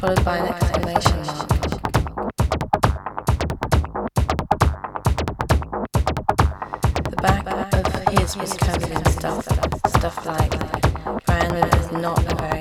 followed by an exclamation mark. The back of his was covered in stuff like Brian is not a very